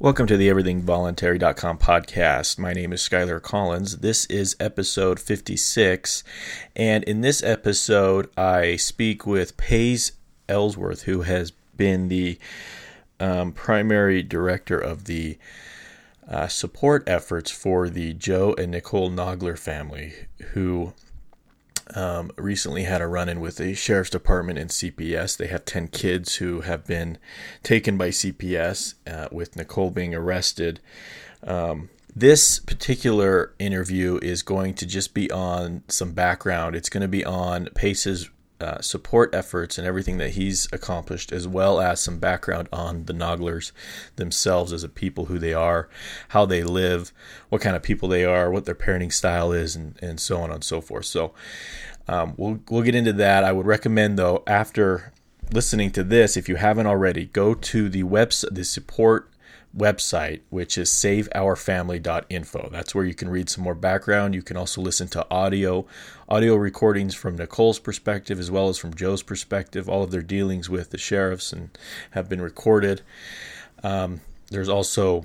Welcome to the EverythingVoluntary.com podcast. My name is Skylar Collins. This is episode 56, and in this episode, I speak with Pace Ellsworth, who has been the primary director of the support efforts for the Joe and Nicole Nogler family, who recently had a run-in with the sheriff's department and CPS. They have 10 kids who have been taken by CPS, with Nicole being arrested. This particular interview is going to just be on some background. It's going to be on Pace's support efforts and everything that he's accomplished, as well as some background on the Noglers themselves as a people, who they are, how they live, what kind of people they are, what their parenting style is, and so on and so forth. So we'll get into that. I would recommend, though, after listening to this, if you haven't already, go to the website, the support website, which is saveourfamily.info. That's where you can read some more background. You can also listen to audio recordings from Nicole's perspective as well as from Joe's perspective. All of their dealings with the sheriffs and have been recorded. There's also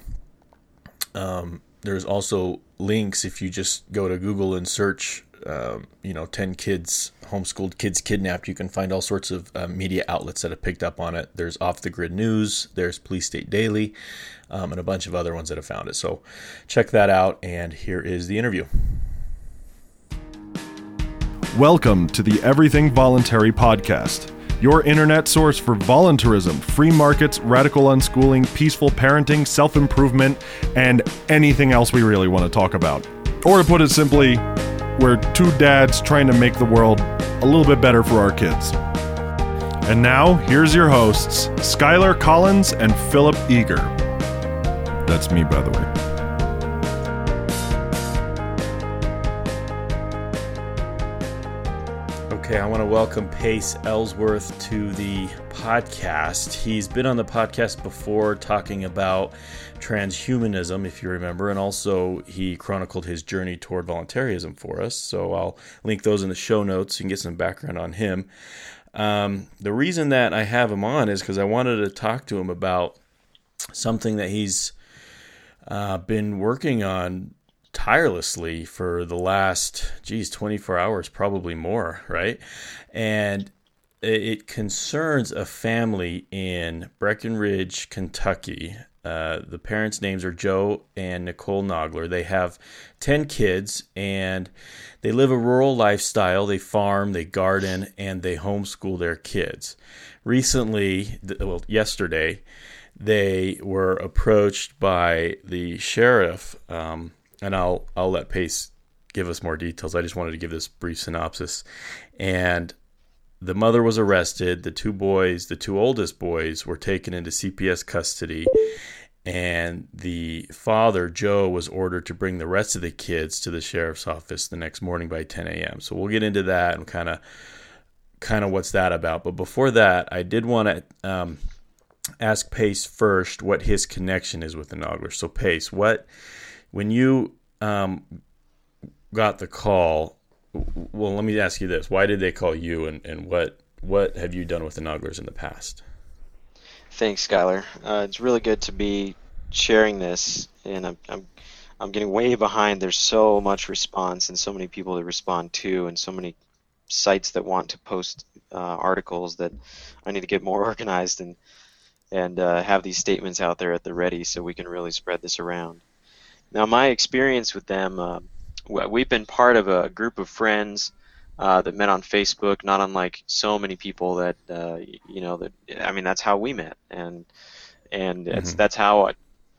links if you just go to Google and search 10 kids, homeschooled kids kidnapped. You can find all sorts of media outlets that have picked up on it. There's Off the Grid News, there's Police State Daily, and a bunch of other ones that have found it. So check that out, and here is the interview. Welcome to the Everything Voluntary podcast, your internet source for voluntarism, free markets, radical unschooling, peaceful parenting, self-improvement, and anything else we really want to talk about. Or to put it simply, we're two dads trying to make the world a little bit better for our kids. And now, here's your hosts, Skylar Collins and Philip Eager. That's me, by the way. Okay, I want to welcome Pace Ellsworth to the podcast. He's been on the podcast before talking about transhumanism, if you remember, and also he chronicled his journey toward voluntarism for us. So I'll link those in the show notes. You can get some background on him. The reason that I have him on is because I wanted to talk to him about something that he's been working on tirelessly for the last 24 hours, probably more, right? And it concerns a family in Breckenridge, Kentucky. The parents' names are Joe and Nicole Nogler. They have 10 kids, and they live a rural lifestyle. They farm, they garden, and they homeschool their kids. Yesterday, they were approached by the sheriff, and I'll let Pace give us more details. I just wanted to give this brief synopsis. And the mother was arrested. The two oldest boys, were taken into CPS custody. And the father, Joe, was ordered to bring the rest of the kids to the sheriff's office the next morning by 10 a.m. So we'll get into that and kind of what's that about. But before that, I did want to ask Pace first what his connection is with the Noglers. So Pace, when you got the call, well, let me ask you this. Why did they call you, and what have you done with the Noglers in the past? Thanks, Skylar. It's really good to be sharing this, and I'm getting way behind. There's so much response and so many people to respond to, and so many sites that want to post articles that I need to get more organized and have these statements out there at the ready so we can really spread this around. Now, my experience with them, we've been part of a group of friends that met on Facebook, not unlike so many people that's how we met, and that's how,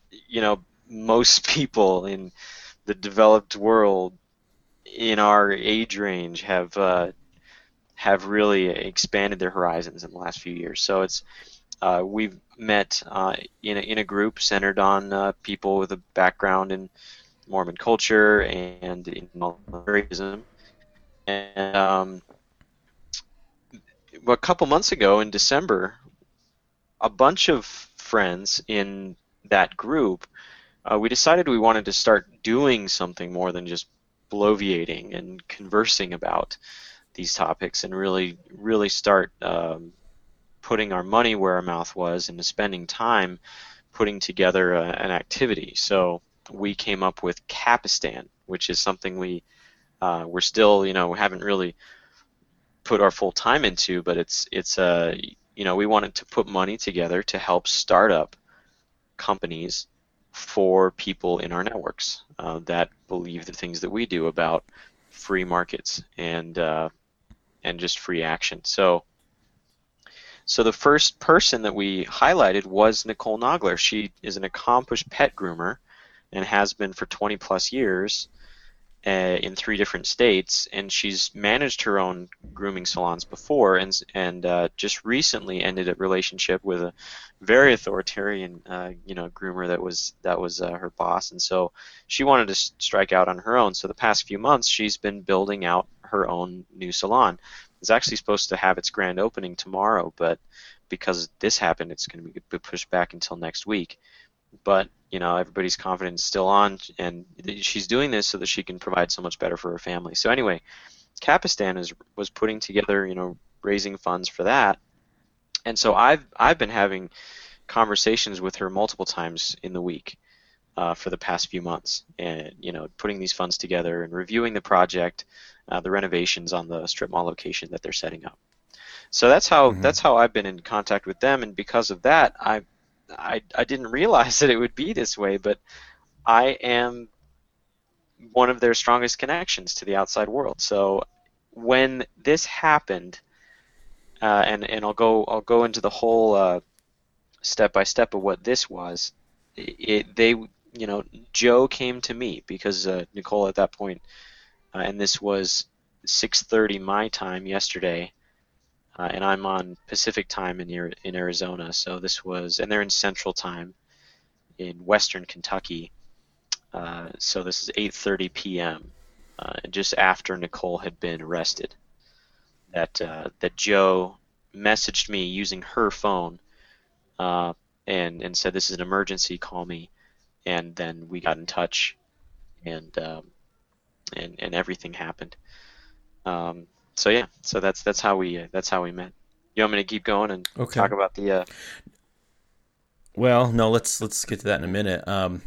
most people in the developed world in our age range have really expanded their horizons in the last few years. So we've met in a group centered on people with a background in Mormon culture and in voluntarism. And a couple months ago in December, a bunch of friends in that group, we decided we wanted to start doing something more than just bloviating and conversing about these topics, and really start putting our money where our mouth was and spending time putting together an activity. So we came up with Capistan, which is something we're still, haven't really put our full time into, but it's we wanted to put money together to help start up companies for people in our networks that believe the things that we do about free markets and just free action. So the first person that we highlighted was Nicole Nogler. She is an accomplished pet groomer and has been for 20 plus years in 3 different states, and she's managed her own grooming salons before, and just recently ended a relationship with a very authoritarian groomer that was her boss, and so she wanted to strike out on her own. So the past few months she's been building out her own new salon. It's actually supposed to have its grand opening tomorrow, but because this happened, it's going to be pushed back until next week. But everybody's confidence is still on, and she's doing this so that she can provide so much better for her family. So anyway, Capistan was putting together, raising funds for that, and so I've been having conversations with her multiple times in the week for the past few months, and putting these funds together and reviewing the project, the renovations on the strip mall location that they're setting up. So that's how I've been in contact with them, and because of that, I didn't realize that it would be this way, but I am one of their strongest connections to the outside world. So when this happened, and I'll go into the whole step by step of what this was. Joe came to me because Nicole at that point, and this was 6:30 my time yesterday. And I'm on Pacific time in Arizona, so this was, and they're in Central time in Western Kentucky, so this is 8:30 p.m. Just after Nicole had been arrested. That Joe messaged me using her phone, and said, "This is an emergency, call me," and then we got in touch, and everything happened. So yeah, so that's how we met. You want me to keep going and talk about the? Well, no, let's get to that in a minute.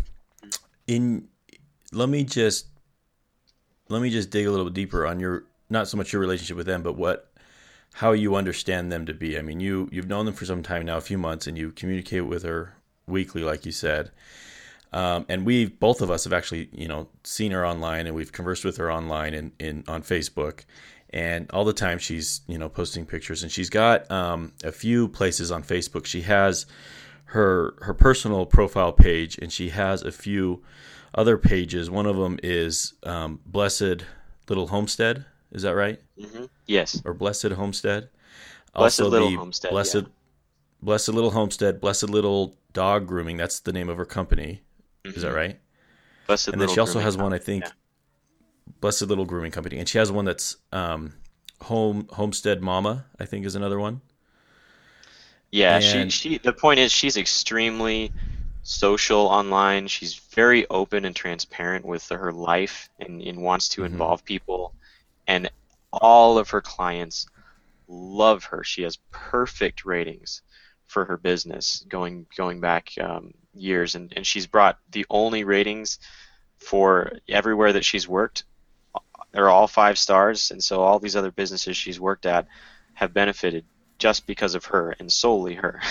Let me just dig a little bit deeper on not so much your relationship with them, but how you understand them to be. I mean, you've known them for some time now, a few months, and you communicate with her weekly, like you said. And both of us have actually, seen her online, and we've conversed with her online on Facebook. And all the time she's, posting pictures, and she's got a few places on Facebook. She has her personal profile page, and she has a few other pages. One of them is Blessed Little Homestead. Is that right? Mm-hmm. Yes. Or Blessed Homestead. Blessed Little Homestead. Blessed Little Homestead. Blessed Little Dog Grooming. That's the name of her company. Mm-hmm. Is that right? Blessed and then Little she also Grooming has one, I think. Yeah. Blessed Little Grooming Company, and she has one that's Homestead Mama, I think, is another one. Yeah, and she the point is she's extremely social online. She's very open and transparent with her life, and wants to involve people, and all of her clients love her. She has perfect ratings for her business going back years, and she's brought the only ratings for everywhere that she's worked. They're all 5 stars, and so all these other businesses she's worked at have benefited just because of her and solely her.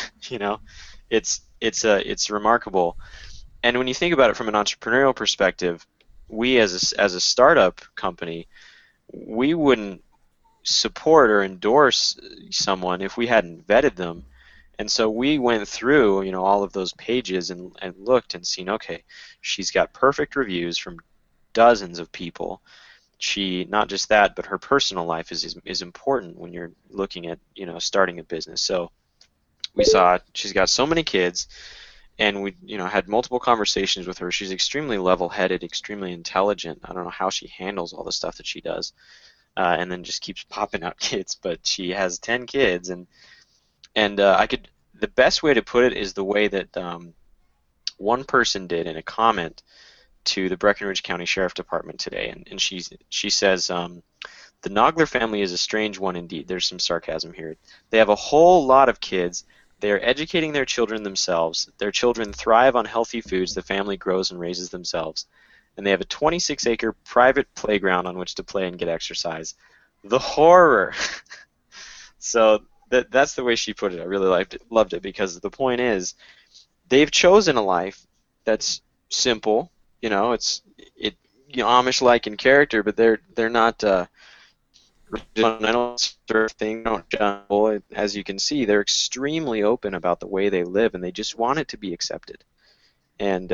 It's remarkable. And when you think about it from an entrepreneurial perspective, we as a startup company, we wouldn't support or endorse someone if we hadn't vetted them. And so we went through, all of those pages and looked and seen, okay, she's got perfect reviews from dozens of people. She, not just that, but her personal life is important when you're looking at, starting a business. So we saw she's got so many kids, and we, had multiple conversations with her. She's extremely level-headed, extremely intelligent. I don't know how she handles all the stuff that she does, and then just keeps popping out kids. But she has 10 kids, and the best way to put it is the way that one person did in a comment to the Breckenridge County Sheriff Department today, and she says, the Nogler family is a strange one indeed. There's some sarcasm here. They have a whole lot of kids, They are educating their children themselves. Their children thrive on healthy foods the family grows and raises themselves. And they have a 26-acre private playground on which to play and get exercise. The horror! So that's the way she put it. I really loved it because the point is, they've chosen a life that's simple. It's Amish-like in character, but they're not thing. As you can see, they're extremely open about the way they live, and they just want it to be accepted. And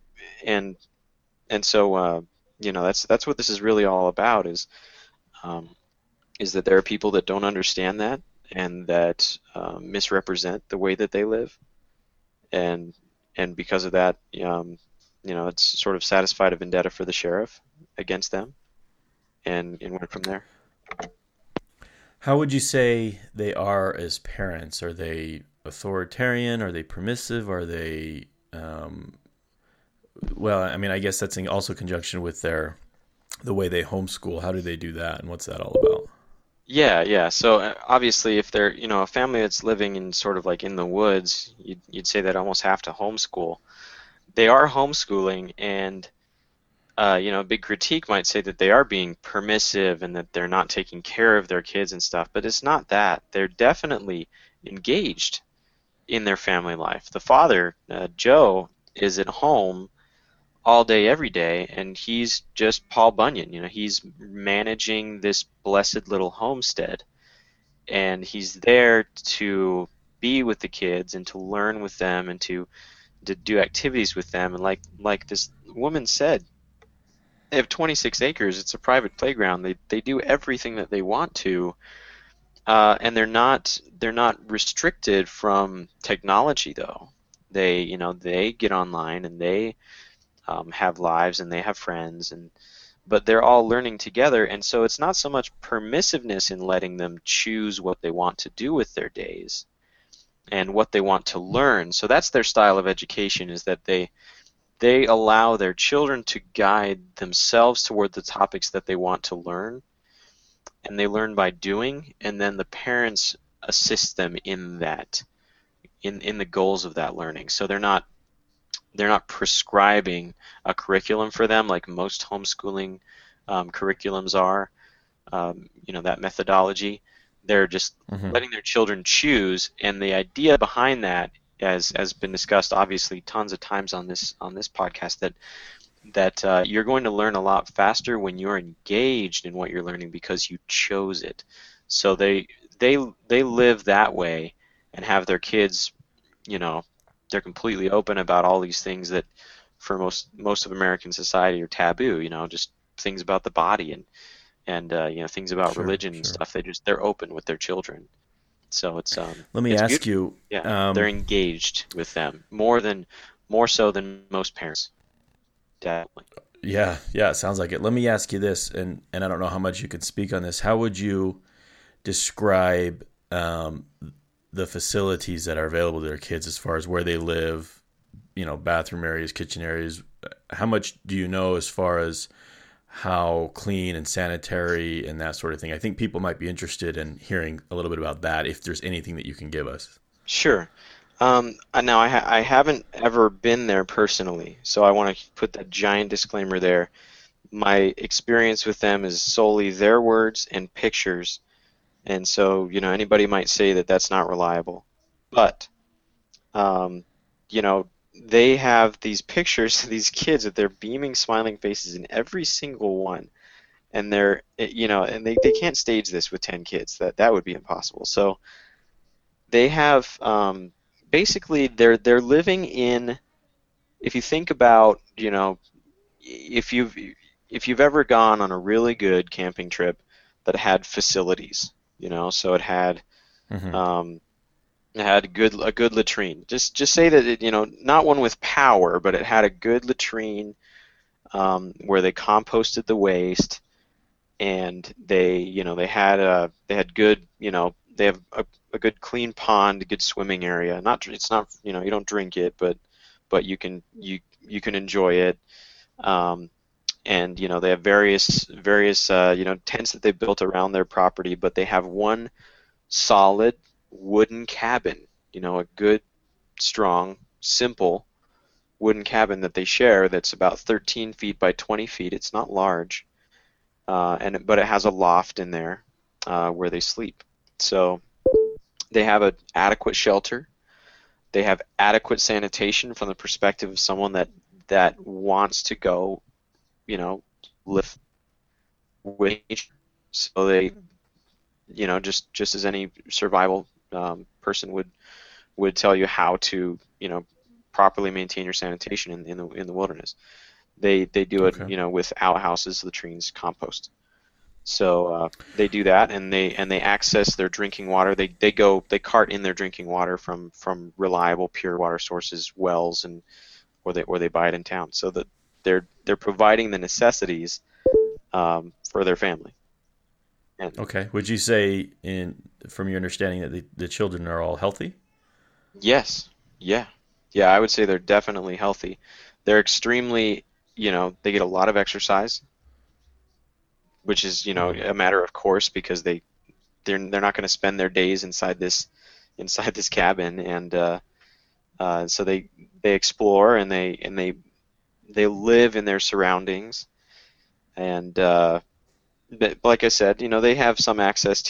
so that's what this is really all about. Is that there are people that don't understand that and that misrepresent the way that they live, and because of that, it's sort of satisfied a vendetta for the sheriff against them, and went from there. How would you say they are as parents? Are they authoritarian? Are they permissive? Are they well, I mean, I guess that's in also conjunction with the way they homeschool. How do they do that, and what's that all about? Yeah. So obviously, if they're a family that's living in sort of like in the woods, you'd say that almost have to homeschool. They are homeschooling, and a big critique might say that they are being permissive and that they're not taking care of their kids and stuff. But it's not that. They're definitely engaged in their family life. The father, Joe, is at home all day, every day, and he's just Paul Bunyan. He's managing this blessed little homestead, and he's there to be with the kids and to learn with them and to do activities with them. And like this woman said, they have 26 acres. It's a private playground. They do everything that they want to, and they're not restricted from technology though. They get online and they have lives and they have friends, but they're all learning together, and so it's not so much permissiveness in letting them choose what they want to do with their days and what they want to learn. So that's their style of education, is that they allow their children to guide themselves toward the topics that they want to learn, and they learn by doing, and then the parents assist them in that, in the goals of that learning. So they're not prescribing a curriculum for them like most homeschooling curriculums are, that methodology. They're just letting their children choose, and the idea behind that, as has been discussed obviously tons of times on this podcast, that you're going to learn a lot faster when you're engaged in what you're learning because you chose it. So they live that way and have their kids, they're completely open about all these things that for most of American society are taboo, just things about the body and things about religion and stuff. They're open with their children. So it's let me ask you, they're engaged with them more so than most parents. Definitely. Yeah, it sounds like it. Let me ask you this, and I don't know how much you could speak on this. How would you describe the facilities that are available to their kids as far as where they live, bathroom areas, kitchen areas? How much do you know as far as how clean and sanitary and that sort of thing? I think people might be interested in hearing a little bit about that, if there's anything that you can give us. Sure. Now, I haven't ever been there personally, so I want to put that giant disclaimer there. My experience with them is solely their words and pictures, and so anybody might say that that's not reliable. But they have these pictures of these kids with their beaming, smiling faces in every single one, and they're and they can't stage this with 10 kids. That would be impossible. So they have basically they're living in, if you think about, if you've ever gone on a really good camping trip that had facilities, so it had it had a good latrine. Just say that it, not one with power, but it had a good latrine where they composted the waste, and they had good, they have a good clean pond, a good swimming area. It's not you don't drink it, but you can enjoy it. And they have various tents that they built around their property, but they have one solid wooden cabin a good, strong, simple wooden cabin that they share that's about 13 feet by 20 feet. It's not large, but it has a loft in there where they sleep. So they have an adequate shelter. They have adequate sanitation from the perspective of someone that wants to go, live with nature. So they, just as any survival person would tell you how to, properly maintain your sanitation in the wilderness. They do it, Okay. with outhouses, latrines, compost. So they do that, and they access their drinking water. They cart in their drinking water from reliable pure water sources, wells, or they buy it in town. So that they're providing the necessities for their family. And Okay. Would you say, from your understanding, that the children are all healthy? yes, yeah, yeah, I would say they're definitely healthy. They're extremely, they get a lot of exercise, which is, Hmm. a matter of course because they're not going to spend their days inside this cabin, and so they explore, and they live in their surroundings, and but like I said, they have some access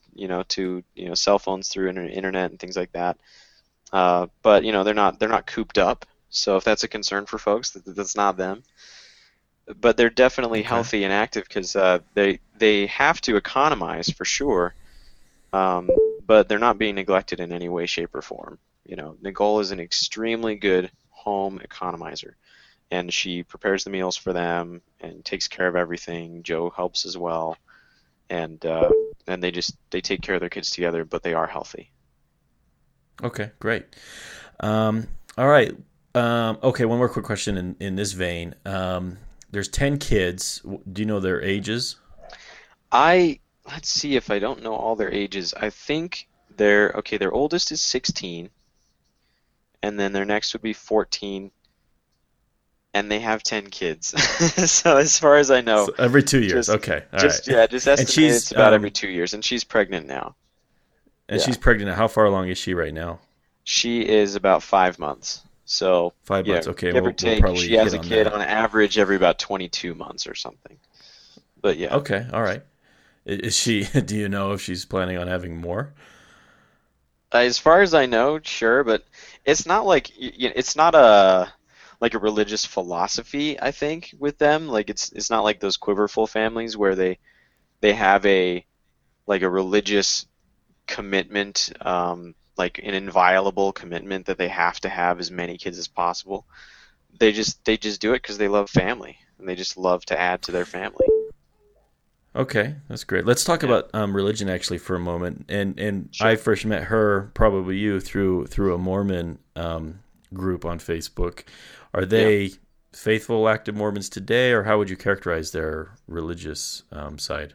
to cell phones through internet and things like that. But they're not cooped up. So if that's a concern for folks, that's not them. But they're definitely Okay. healthy and active because they have to economize for sure. Um, but they're not being neglected in any way, shape, or form. Nicole is an extremely good home economizer, and she prepares the meals for them and takes care of everything. Joe helps as well, and they take care of their kids together, but they are healthy. Okay. Great. Um, all right. Okay. One more quick question in this vein. There's 10 kids. Do you know their ages? Let's see if I don't know all their ages. I think their oldest is 16, and then their next would be 14, and they have 10 kids. So as far as I know, So every 2 years. just Okay. All right. just yeah, just And estimate it's she's about every 2 years, and she's pregnant now. and Yeah, she's pregnant. How far along is she right now? she is about 5 months. So 5 months. Okay. give or We'll take, probably she has hit a on kid that. on average every about 22 months or something. But yeah, Okay. All right. Is she? Do you know if she's planning on having more? as far as I know, sure, but it's not like it's not a religious philosophy, I think, with them. Like it's not like those quiverful families where they have a religious commitment, like an inviolable commitment that they have to have as many kids as possible. They just do it because they love family, and they just love to add to their family. Okay, that's great. Let's talk Yeah. about religion actually for a moment. And I Sure. first met her, probably you, through a Mormon group on Facebook. Are Yeah. they faithful, active Mormons today, or how would you characterize their religious side?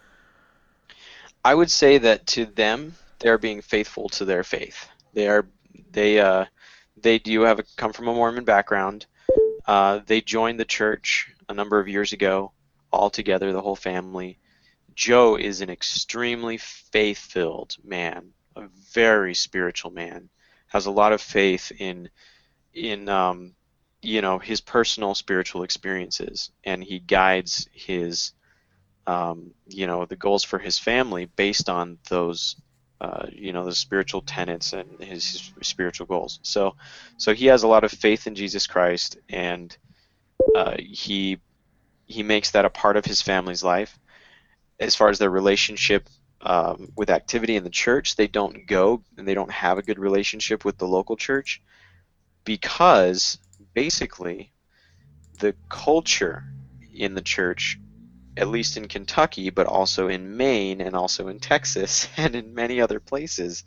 I would say that to them, they're being faithful to their faith. They they do come from a Mormon background. They joined the church a number of years ago, all together, the whole family. Joe is an extremely faith-filled man, a very spiritual man, has a lot of faith in his personal spiritual experiences, and he guides the goals for his family based on the spiritual tenets and his spiritual goals. So he has a lot of faith in Jesus Christ, and he makes that a part of his family's life. As far as their relationship with activity in the church, they don't go and they don't have a good relationship with the local church because basically the culture in the church, at least in Kentucky, but also in Maine and also in Texas and in many other places,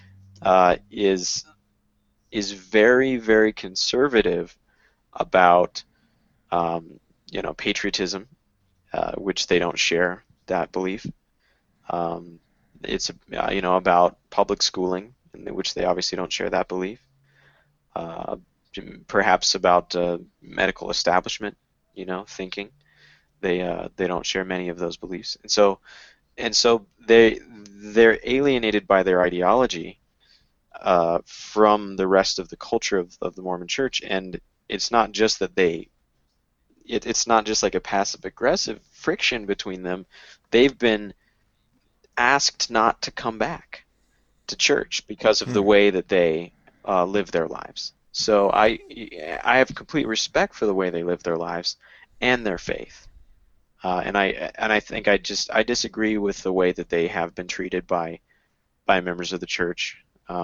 is very, very conservative about patriotism, which they don't share that belief. Um, it's about public schooling, in which they obviously don't share that belief. Uh, Perhaps about medical establishment, thinking. They don't share many of those beliefs, and so they're alienated by their ideology from the rest of the culture of the Mormon Church. And it's not just that it's not just like a passive aggressive friction between them. They've been asked not to come back to church because of the way that they live their lives. So I have complete respect for the way they live their lives and their faith. And I think I disagree with the way that they have been treated by members of the church.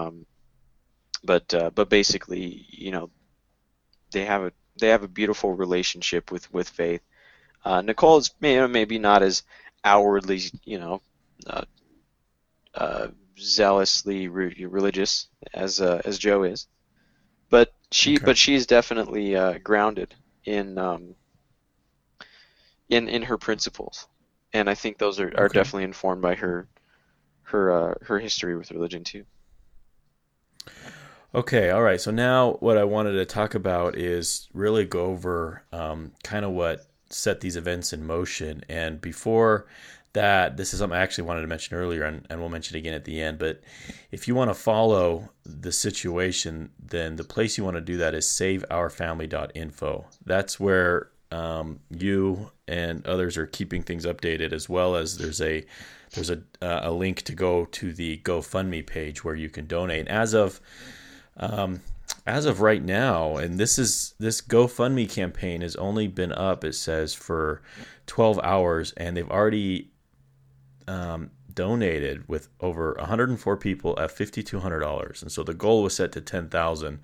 But basically, they have a beautiful relationship with faith. Nicole is maybe not as outwardly zealously religious as Joe is, but she's definitely grounded in her principles, and I think those are definitely informed by her history with religion too. Okay, all right. So now what I wanted to talk about is really go over kind of what set these events in motion. And before that, this is something I actually wanted to mention earlier, and we'll mention it again at the end. But if you want to follow the situation, then the place you want to do that is saveourfamily.info. That's where you and others are keeping things updated, as well as there's a link to go to the GoFundMe page where you can donate. As of right now, and this GoFundMe campaign has only been up, it says, for 12 hours, and they've already donated with over 104 people at $5,200, and so the goal was set to 10,000.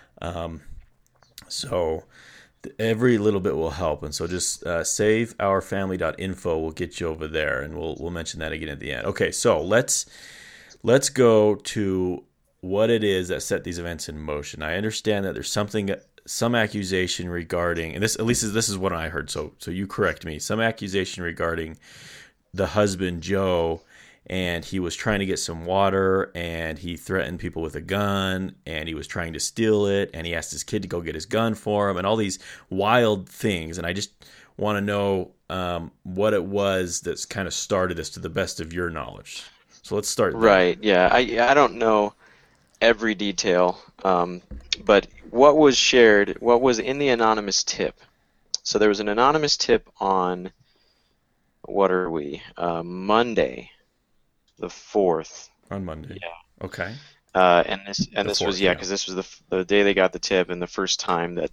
So every little bit will help, and so just saveourfamily.info will get you over there, and we'll mention that again at the end. Okay, so let's go to what it is that set these events in motion. I understand that there's some accusation regarding, and this is what I heard. So you correct me. Some accusation regarding the husband Joe, and he was trying to get some water, and he threatened people with a gun, and he was trying to steal it, and he asked his kid to go get his gun for him, and all these wild things. And I just want to know what it was that's kind of started this, to the best of your knowledge. So let's start there. Right. Yeah. I don't know every detail, but what was shared, what was in the anonymous tip. So there was an anonymous tip on, what are we, Monday, the 4th. On Monday. Yeah. Okay. And this was, because this was the day they got the tip, and the first time that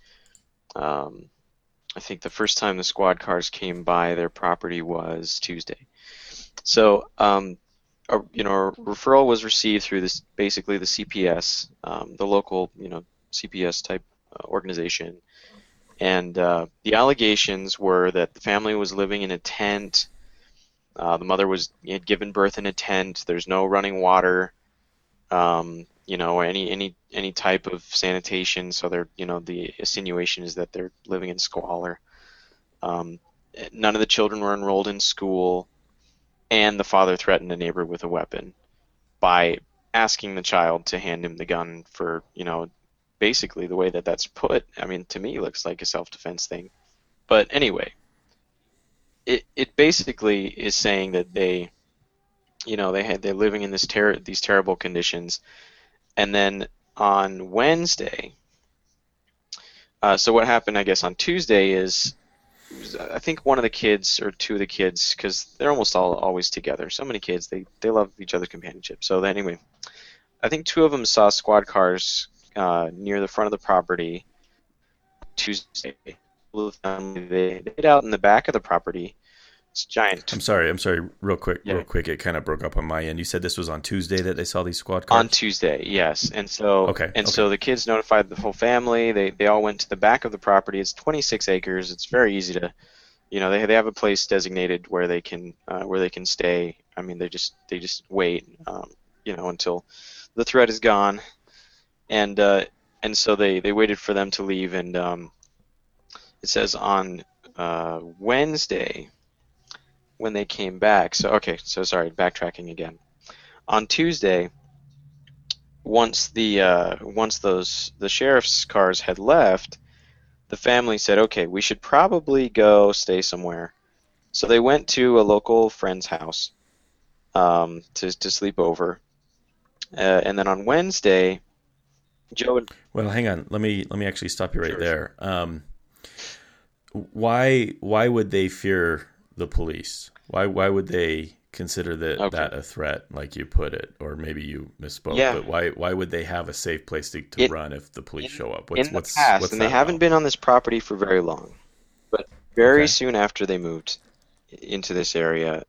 I think the first time the squad cars came by their property was Tuesday. So, a referral was received through this, basically the CPS, the local, CPS type organization, and the allegations were that the family was living in a tent. The mother had given birth in a tent. There's no running water, or any type of sanitation. So the insinuation is that they're living in squalor. None of the children were enrolled in school. And the father threatened a neighbor with a weapon by asking the child to hand him the gun for, basically the way that that's put. I mean, to me, looks like a self-defense thing. But anyway, it basically is saying that they're living in these terrible conditions. And then on Wednesday, so what happened, I guess, on Tuesday is, I think one of the kids, or two of the kids, because they're almost always together. So many kids, they love each other's companionship. So anyway, I think two of them saw squad cars near the front of the property Tuesday. They hid out in the back of the property. It's giant. I'm sorry. Real quick. It kind of broke up on my end. You said this was on Tuesday that they saw these squad cars? On Tuesday, yes. And so, so the kids notified the whole family. They all went to the back of the property. It's 26 acres. It's very easy to, they have a place designated where they can stay. I mean, they just wait, until the threat is gone, and so they waited for them to leave. And it says on Wednesday, when they came back, sorry, backtracking again. On Tuesday, once the sheriff's cars had left, the family said, okay, we should probably go stay somewhere. So they went to a local friend's house to sleep over. And then on Wednesday, Joe and Well, hang on. Let me actually stop you right Sure. there. Why would they fear the police? Why would they consider Okay. that a threat, like you put it, or maybe you misspoke? Yeah. But why would they have a safe place to It run if the police in show up? in the past, What's and they that haven't about? been on this property for very long, but very Okay. soon after they moved into this area,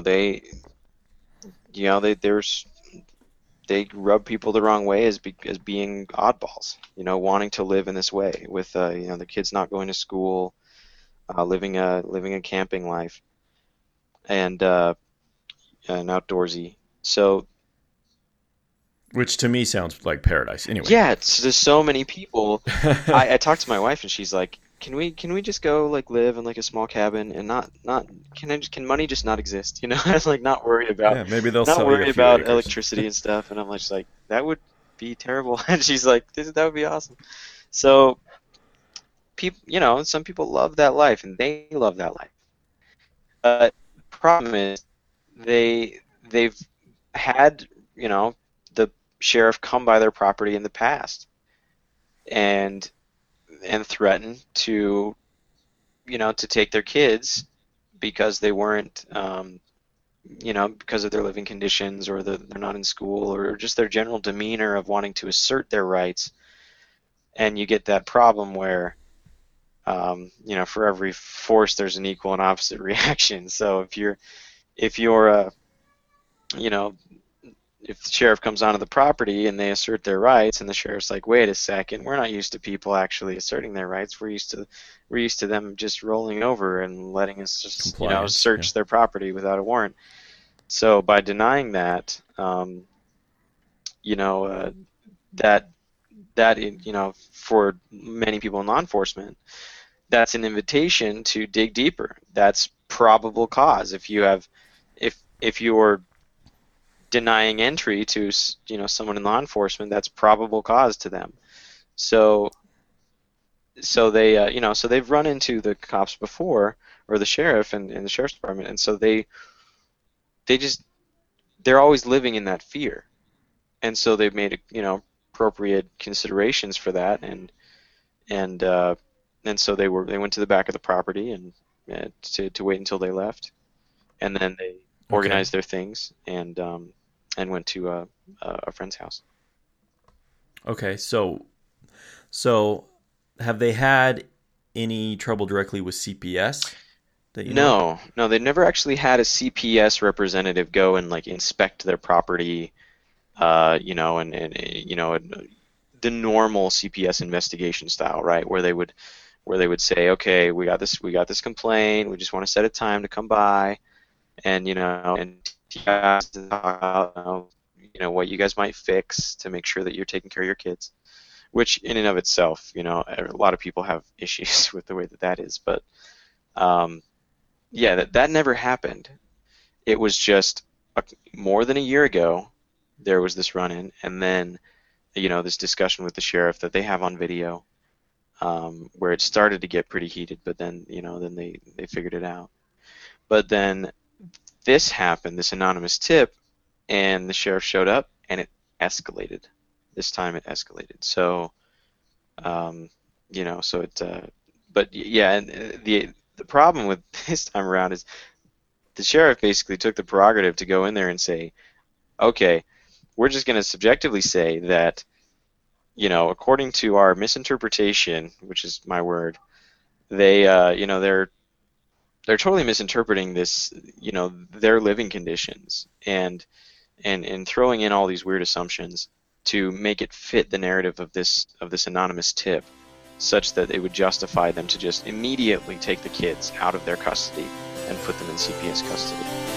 they rub people the wrong way as being oddballs, wanting to live in this way with the kids not going to school, living a camping life and an outdoorsy. So Which to me sounds like paradise. Anyway. yeah, there's so many people. I talked to my wife and she's like, can we just go like live in like a small cabin and not can money just not exist? I like Yeah, maybe they'll not sell you a worry few about acres. electricity and stuff. And I'm like, just like that would be terrible. And she's like, that would be awesome. So people, some people love that life and they love that life. But the problem is they've had, the sheriff come by their property in the past and threaten to take their kids because they weren't, because of their living conditions or they're not in school or just their general demeanor of wanting to assert their rights. And you get that problem where, for every force, there's an equal and opposite reaction. So if you're, you know, if the sheriff comes onto the property and they assert their rights, and the sheriff's like, "Wait a second, we're not used to people actually asserting their rights. We're used to them just rolling over and letting us just, Compliance. Yeah. search their property without a warrant." So by denying that, you know, that for many people in law enforcement, that's an invitation to dig deeper. That's probable cause. If you're denying entry to someone in law enforcement, that's probable cause to them. So so they've run into the cops before, or the sheriff and the sheriff's department, and so they're always living in that fear, and so they've made appropriate considerations for that, and so they went to the back of the property and to wait until they left, and then they Okay. organized their things and went to a friend's house. Okay. So have they had any trouble directly with CPS that you know of? No, no, they never actually had a CPS representative go and like inspect their property, and the normal CPS investigation style, right? Where they would say, okay, we got this complaint, we just want to set a time to come by, and you guys to talk about, what you guys might fix to make sure that you're taking care of your kids, which in and of itself, a lot of people have issues with the way that is, but um, yeah, that never happened. It was just more than a year ago, there was this run-in, and then, this discussion with the sheriff that they have on video, where it started to get pretty heated, but then they figured it out. But then this happened, this anonymous tip, and the sheriff showed up, and it escalated. This time it escalated. So, so but yeah, and the problem with this time around is the sheriff basically took the prerogative to go in there and say, okay, we're just going to subjectively say that, according to our misinterpretation, which is my word, they're totally misinterpreting this, their living conditions, and throwing in all these weird assumptions to make it fit the narrative of this anonymous tip, such that it would justify them to just immediately take the kids out of their custody and put them in CPS custody.